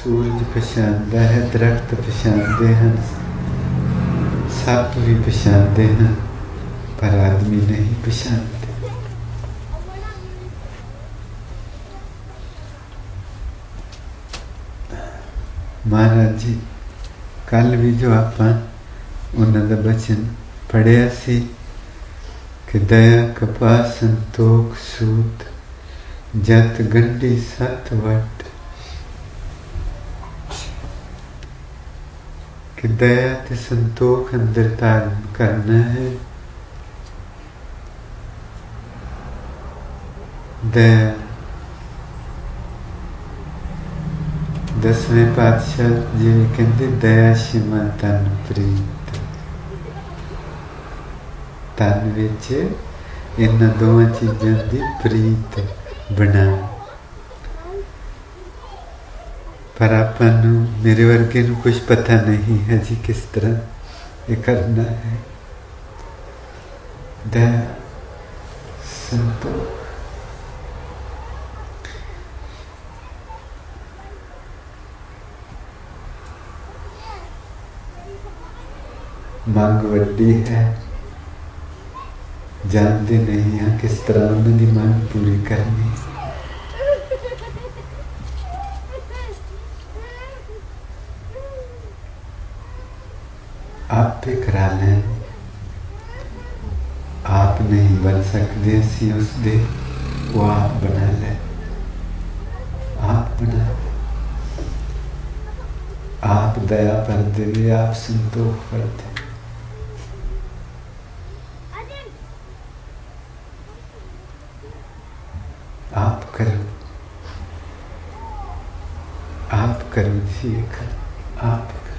ਸੂਰਜ ਪਛਾਣਦਾ ਹੈ, ਦਰਖਤ ਪਛਾਣਦੇ ਹਨ, ਸੱਪ ਵੀ ਪਛਾਣਦੇ ਹਨ, ਪਰ ਆਦਮੀ ਨਹੀਂ ਪਛਾਣਦੇ। ਮਹਾਰਾਜ ਜੀ ਕੱਲ ਵੀ ਜੋ ਆਪਾਂ ਉਹਨਾਂ ਦਾ ਬਚਨ ਪੜ੍ਹਿਆ ਸੀ ਕਿ ਦਇਆ ਕਪਾ ਸੰਤੋਖ ਸੂਤ ਜਤ ਗੰਢੀ ਸਤ ਵਟ, ਕਿ ਦਇਆ ਤੇ ਸੰਤੋਖ ਅੰਦਰ ਧਾਰਨ ਕਰਨਾ ਹੈ। ਦਇਆ ਦਸਵੇਂ ਪਾਤਸ਼ਾਹ ਜਿਵੇਂ ਕਹਿੰਦੇ ਦਇਆ ਸ਼ਿਮਾ ਤਨ ਪ੍ਰੀਤ, ਤਨ ਵਿੱਚ ਇਹਨਾਂ ਦੋਵਾਂ ਚੀਜ਼ਾਂ ਦੀ ਪ੍ਰੀਤ ਬਣਾ। ਪਰ ਆਪਾਂ ਨੂੰ, ਮੇਰੇ ਵਰਗੇ ਨੂੰ ਕੁਛ ਪਤਾ ਨਹੀਂ ਹੈ ਜੀ ਕਿਸ ਤਰ੍ਹਾਂ ਇਹ ਕਰਨਾ ਹੈ। ਦਇਆ ਸੰਤੋਖ, ਮੰਗ ਵੱਡੀ ਹੈ, ਜਾਣਦੇ ਨਹੀਂ ਹਾਂ ਕਿਸ ਤਰ੍ਹਾਂ ਉਹਨਾਂ ਦੀ ਮੰਗ ਪੂਰੀ ਕਰਨੀ। ਆਪੇ ਕਰਾ ਲੈਣ, ਆਪ ਨਹੀਂ ਬਣ ਸਕਦੇ ਅਸੀਂ ਉਸਦੇ, ਉਹ ਆਪ ਬਣਾ ਲੈ, ਆਪ ਬਣਾ, ਆਪ ਦਇਆ ਭਰ ਦੇਵੇ, ਆਪ ਸੰਤੋਖ ਭਰ दे। आप करो जी, आप